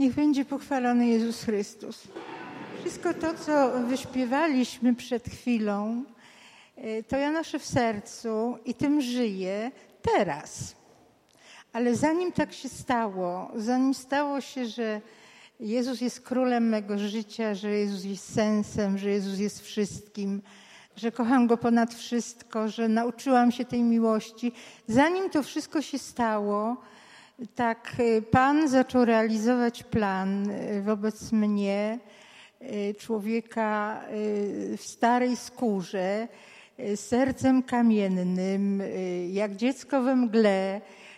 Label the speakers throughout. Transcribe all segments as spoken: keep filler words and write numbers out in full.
Speaker 1: Niech będzie pochwalony Jezus Chrystus. Wszystko to, co wyśpiewaliśmy przed chwilą, to ja noszę w sercu i tym żyję teraz. Ale zanim tak się stało, zanim stało się, że Jezus jest królem mego życia, że Jezus jest sensem, że Jezus jest wszystkim, że kocham Go ponad wszystko, że nauczyłam się tej miłości, zanim to wszystko się stało, tak Pan zaczął realizować plan wobec mnie, człowieka w starej skórze, sercem kamiennym, jak dziecko we mgle,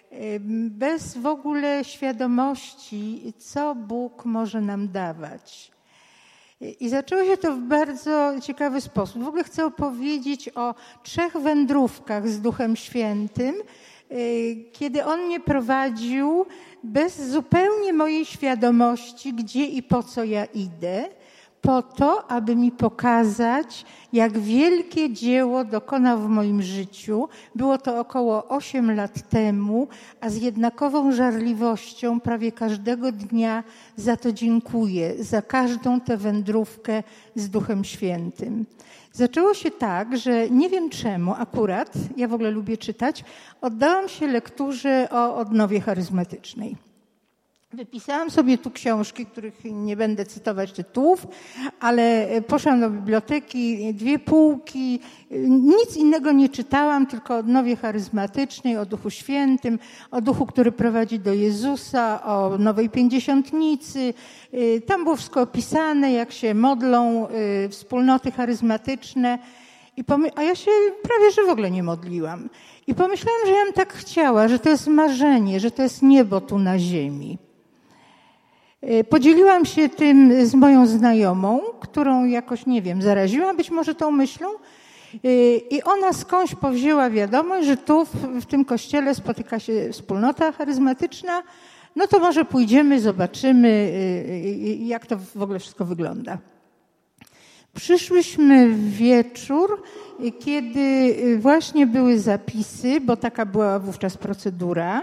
Speaker 1: bez w ogóle świadomości, co Bóg może nam dawać. I zaczęło się to w bardzo ciekawy sposób. W ogóle chcę opowiedzieć o trzech wędrówkach z Duchem Świętym, kiedy On mnie prowadził bez zupełnie mojej świadomości, gdzie i po co ja idę, po to, aby mi pokazać, jak wielkie dzieło dokonał w moim życiu. Było to około osiem lat temu, a z jednakową żarliwością prawie każdego dnia za to dziękuję, za każdą tę wędrówkę z Duchem Świętym. Zaczęło się tak, że nie wiem czemu akurat, ja w ogóle lubię czytać, oddałam się lekturze o odnowie charyzmatycznej. Wypisałam sobie tu książki, których nie będę cytować tytułów, ale poszłam do biblioteki, dwie półki, nic innego nie czytałam, tylko o odnowie charyzmatycznej, o Duchu Świętym, o Duchu, który prowadzi do Jezusa, o Nowej Pięćdziesiątnicy. Tam było wszystko opisane, jak się modlą wspólnoty charyzmatyczne. I pomy- a ja się prawie że w ogóle nie modliłam. I pomyślałam, że ja bym tak chciała, że to jest marzenie, że to jest niebo tu na ziemi. Podzieliłam się tym z moją znajomą, którą jakoś, nie wiem, zaraziłam być może tą myślą i ona skądś powzięła wiadomość, że tu w, w tym kościele spotyka się wspólnota charyzmatyczna, no to może pójdziemy, zobaczymy, jak to w ogóle wszystko wygląda. Przyszłyśmy w wieczór, kiedy właśnie były zapisy, bo taka była wówczas procedura,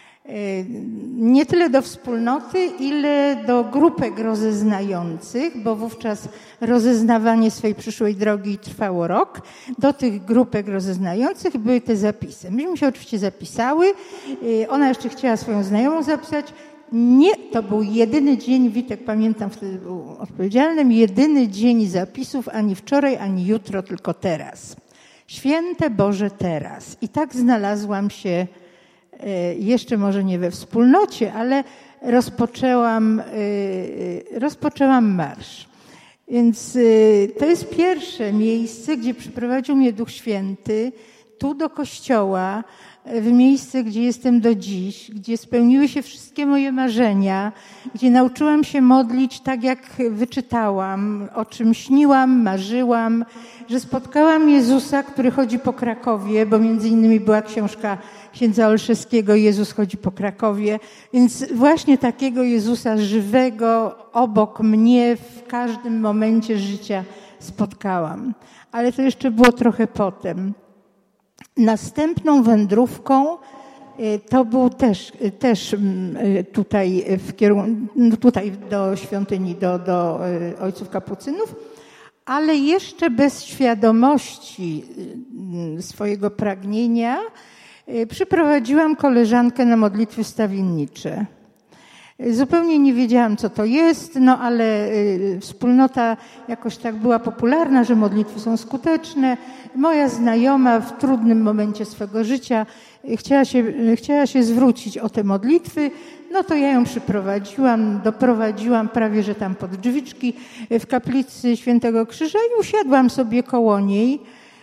Speaker 1: nie tyle do wspólnoty, ile do grupek rozeznających, bo wówczas rozeznawanie swej przyszłej drogi trwało rok. Do tych grupek rozeznających były te zapisy. Myśmy się oczywiście zapisały. Ona jeszcze chciała swoją znajomą zapisać. Nie, to był jedyny dzień, Witek pamiętam wtedy był odpowiedzialnym, jedyny dzień zapisów, ani wczoraj, ani jutro, tylko teraz. Święte Boże teraz. I tak znalazłam się jeszcze może nie we wspólnocie, ale rozpoczęłam, rozpoczęłam marsz. Więc to jest pierwsze miejsce, gdzie przyprowadził mnie Duch Święty, tu do kościoła, w miejsce, gdzie jestem do dziś, gdzie spełniły się wszystkie moje marzenia, gdzie nauczyłam się modlić tak, jak wyczytałam, o czym śniłam, marzyłam, że spotkałam Jezusa, który chodzi po Krakowie, bo między innymi była książka księdza Olszewskiego Jezus chodzi po Krakowie, więc właśnie takiego Jezusa żywego obok mnie w każdym momencie życia spotkałam. Ale to jeszcze było trochę potem. Następną wędrówką to był też, też tutaj w kierunku, tutaj do świątyni, do, do ojców kapucynów, ale jeszcze bez świadomości swojego pragnienia przyprowadziłam koleżankę na modlitwy wstawiennicze. Zupełnie nie wiedziałam, co to jest, no ale wspólnota jakoś tak była popularna, że modlitwy są skuteczne. Moja znajoma w trudnym momencie swego życia chciała się, chciała się zwrócić o te modlitwy, no to ja ją przyprowadziłam, doprowadziłam prawie, że tam pod drzwiczki w kaplicy Świętego Krzyża i usiadłam sobie koło niej,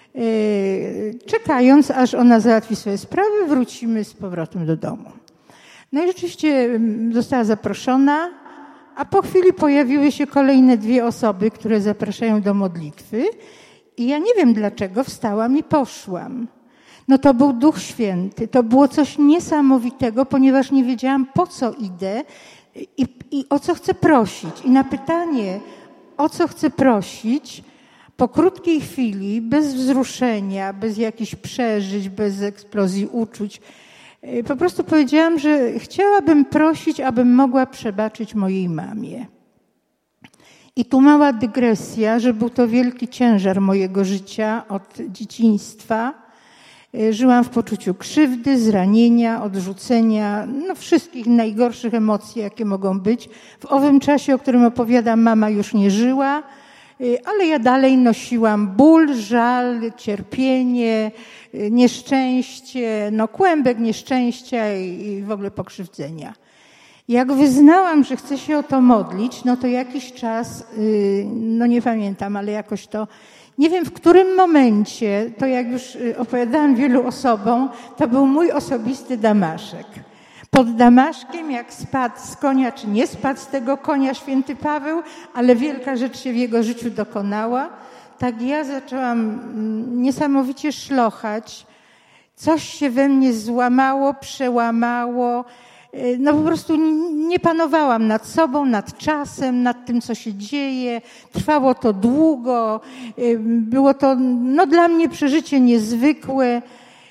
Speaker 1: czekając, aż ona załatwi swoje sprawy, wrócimy z powrotem do domu. No i rzeczywiście została zaproszona, a po chwili pojawiły się kolejne dwie osoby, które zapraszają do modlitwy i ja nie wiem dlaczego wstałam i poszłam. No to był Duch Święty, to było coś niesamowitego, ponieważ nie wiedziałam, po co idę i, i o co chcę prosić. I na pytanie, o co chcę prosić, po krótkiej chwili, bez wzruszenia, bez jakichś przeżyć, bez eksplozji uczuć, Po prostu powiedziałam, że chciałabym prosić, abym mogła przebaczyć mojej mamie. I tu mała dygresja, że był to wielki ciężar mojego życia od dzieciństwa. Żyłam w poczuciu krzywdy, zranienia, odrzucenia, no wszystkich najgorszych emocji, jakie mogą być. W owym czasie, o którym opowiadam, mama już nie żyła, ale ja dalej nosiłam ból, żal, cierpienie, nieszczęście, no kłębek nieszczęścia i w ogóle pokrzywdzenia. Jak wyznałam, że chcę się o to modlić, no to jakiś czas, no nie pamiętam, ale jakoś to, nie wiem w którym momencie, to jak już opowiadałam wielu osobom, to był mój osobisty Damaszek. Pod Damaszkiem, jak spadł z konia, czy nie spadł z tego konia święty Paweł, ale wielka rzecz się w jego życiu dokonała, tak ja zaczęłam niesamowicie szlochać. Coś się we mnie złamało, przełamało. No po prostu nie panowałam nad sobą, nad czasem, nad tym, co się dzieje. Trwało to długo. Było to no, dla mnie przeżycie niezwykłe,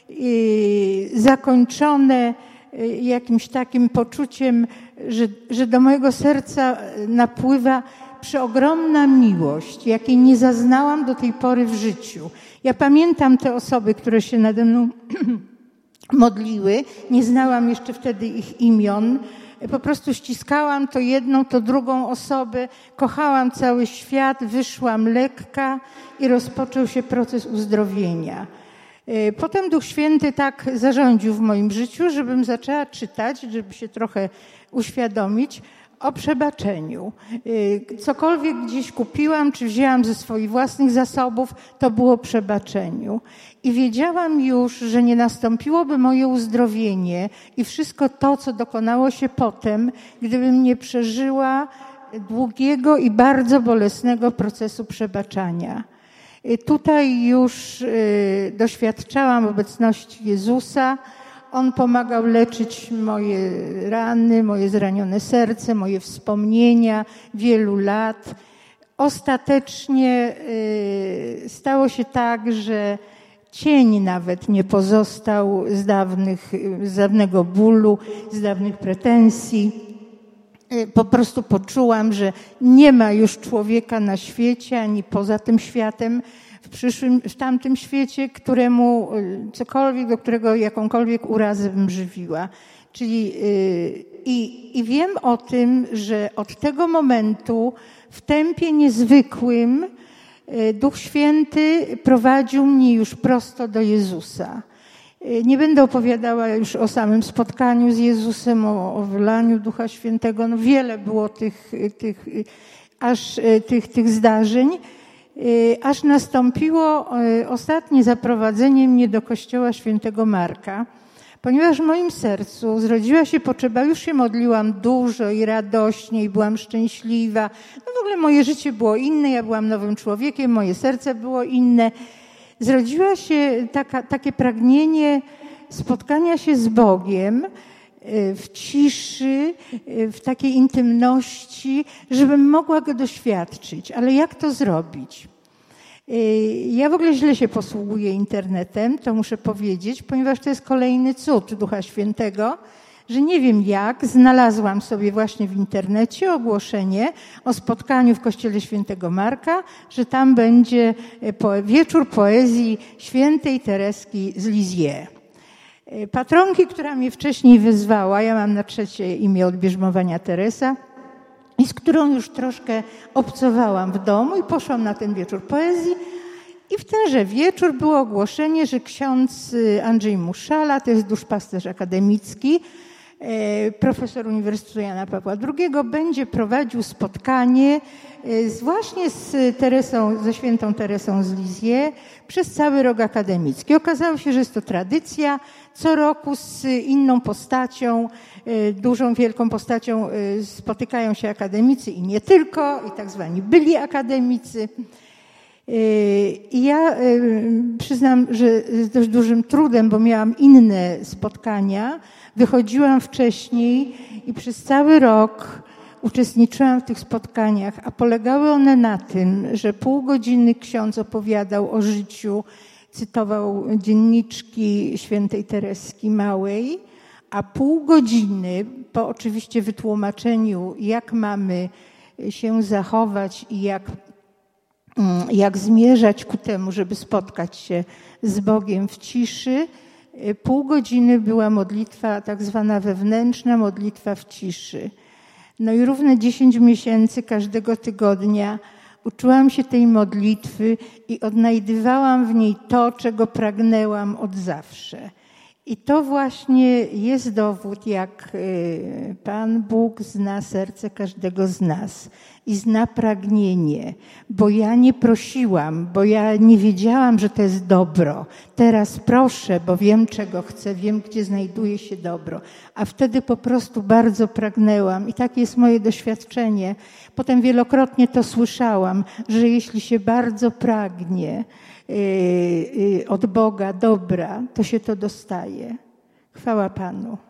Speaker 1: zakończone jakimś takim poczuciem, że, że do mojego serca napływa przeogromna miłość, jakiej nie zaznałam do tej pory w życiu. Ja pamiętam te osoby, które się nade mną modliły. Nie znałam jeszcze wtedy ich imion. Po prostu ściskałam to jedną, to drugą osobę. Kochałam cały świat, wyszłam lekka i rozpoczął się proces uzdrowienia. Potem Duch Święty tak zarządził w moim życiu, żebym zaczęła czytać, żeby się trochę uświadomić o przebaczeniu. Cokolwiek gdzieś kupiłam, czy wzięłam ze swoich własnych zasobów, to było przebaczeniu. I wiedziałam już, że nie nastąpiłoby moje uzdrowienie i wszystko to, co dokonało się potem, gdybym nie przeżyła długiego i bardzo bolesnego procesu przebaczania. Tutaj już doświadczałam obecności Jezusa. On pomagał leczyć moje rany, moje zranione serce, moje wspomnienia wielu lat. Ostatecznie stało się tak, że cień nawet nie pozostał z dawnych, z dawnego bólu, z dawnych pretensji. Po prostu poczułam, że nie ma już człowieka na świecie, ani poza tym światem, w przyszłym, w tamtym świecie, któremu cokolwiek, do którego jakąkolwiek urazę bym żywiła. Czyli yy, i, i wiem o tym, że od tego momentu w tempie niezwykłym yy, Duch Święty prowadził mnie już prosto do Jezusa. Nie będę opowiadała już o samym spotkaniu z Jezusem, o, o wylaniu Ducha Świętego. No wiele było tych, tych, aż, tych, tych zdarzeń, aż nastąpiło ostatnie zaprowadzenie mnie do kościoła świętego Marka, ponieważ w moim sercu zrodziła się potrzeba, już się modliłam dużo i radośnie i byłam szczęśliwa. No w ogóle moje życie było inne, ja byłam nowym człowiekiem, moje serce było inne. Zrodziła się taka, takie pragnienie spotkania się z Bogiem w ciszy, w takiej intymności, żebym mogła Go doświadczyć. Ale jak to zrobić? Ja w ogóle źle się posługuję internetem, to muszę powiedzieć, ponieważ to jest kolejny cud Ducha Świętego, że nie wiem jak, znalazłam sobie właśnie w internecie ogłoszenie o spotkaniu w Kościele Świętego Marka, że tam będzie wieczór poezji świętej Tereski z Lisieux. Patronki, która mnie wcześniej wyzwała, ja mam na trzecie imię od bierzmowania Teresa, i z którą już troszkę obcowałam w domu i poszłam na ten wieczór poezji. I w tenże wieczór było ogłoszenie, że ksiądz Andrzej Muszala, to jest duszpasterz akademicki, profesor Uniwersytetu Jana Pawła drugiego, będzie prowadził spotkanie z, właśnie z Teresą, ze świętą Teresą z Lisieux przez cały rok akademicki. Okazało się, że jest to tradycja. Co roku z inną postacią, dużą, wielką postacią spotykają się akademicy i nie tylko, i tak zwani byli akademicy. I ja przyznam, że z dość dużym trudem, bo miałam inne spotkania, wychodziłam wcześniej i przez cały rok uczestniczyłam w tych spotkaniach, a polegały one na tym, że pół godziny ksiądz opowiadał o życiu, cytował dzienniczki świętej Tereski Małej, a pół godziny po oczywiście wytłumaczeniu, jak mamy się zachować i jak, jak zmierzać ku temu, żeby spotkać się z Bogiem w ciszy, pół godziny była modlitwa tak zwana wewnętrzna, modlitwa w ciszy. No i równe dziesięć miesięcy każdego tygodnia uczyłam się tej modlitwy i odnajdywałam w niej to, czego pragnęłam od zawsze. I to właśnie jest dowód, jak Pan Bóg zna serce każdego z nas i zna pragnienie, bo ja nie prosiłam, bo ja nie wiedziałam, że to jest dobro. Teraz proszę, bo wiem, czego chcę, wiem, gdzie znajduje się dobro. A wtedy po prostu bardzo pragnęłam i takie jest moje doświadczenie. Potem wielokrotnie to słyszałam, że jeśli się bardzo pragnie od Boga dobra, to się to dostaje. Chwała Panu.